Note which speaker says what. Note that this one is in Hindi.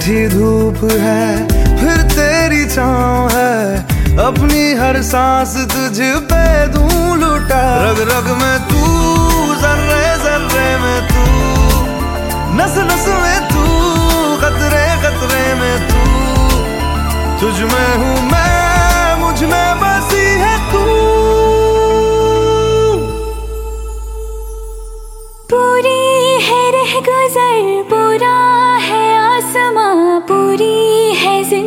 Speaker 1: तुझी धूप है फिर तेरी छाँव है, अपनी हर सांस तुझ पे दूं लुटा। रग रग में तू, जर्रे जर्रे में तू, नस नस में तू, कतरे कतरे में तू, तुझ में हूँ